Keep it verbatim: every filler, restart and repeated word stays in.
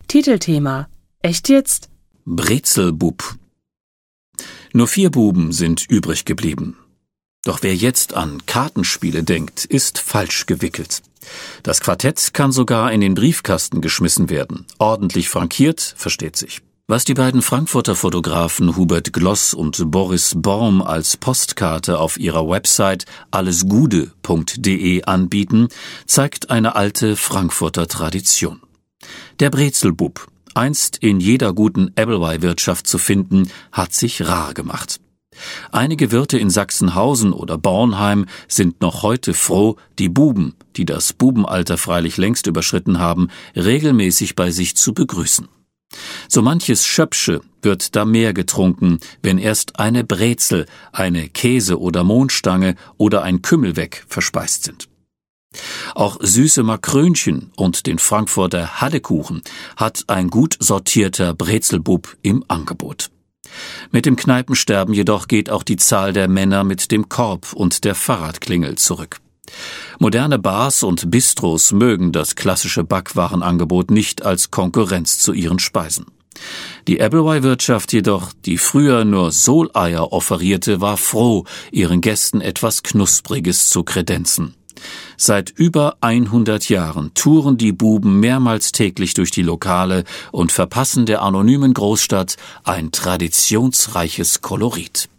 Titelthema: Echt jetzt? Brezelbub. Nur vier Buben sind übrig geblieben. Doch wer jetzt an Kartenspiele denkt, ist falsch gewickelt. Das Quartett kann sogar in den Briefkasten geschmissen werden. Ordentlich frankiert, versteht sich. Was die beiden Frankfurter Fotografen Hubert Gloss und Boris Borm als Postkarte auf ihrer Website allesgude punkt de anbieten, zeigt eine alte Frankfurter Tradition. Der Brezelbub, einst in jeder guten Appleby-Wirtschaft zu finden, hat sich rar gemacht. Einige Wirte in Sachsenhausen oder Bornheim sind noch heute froh, die Buben, die das Bubenalter freilich längst überschritten haben, regelmäßig bei sich zu begrüßen. So manches Schöpsche wird da mehr getrunken, wenn erst eine Brezel, eine Käse- oder Mohnstange oder ein Kümmelweck verspeist sind. Auch süße Makrönchen und den Frankfurter Haddekuchen hat ein gut sortierter Brezelbub im Angebot. Mit dem Kneipensterben jedoch geht auch die Zahl der Männer mit dem Korb und der Fahrradklingel zurück. Moderne Bars und Bistros mögen das klassische Backwarenangebot nicht als Konkurrenz zu ihren Speisen. Die Appleby-Wirtschaft jedoch, die früher nur Soleier offerierte, war froh, ihren Gästen etwas Knuspriges zu kredenzen. Seit über hundert Jahren touren die Buben mehrmals täglich durch die Lokale und verpassen der anonymen Großstadt ein traditionsreiches Kolorit.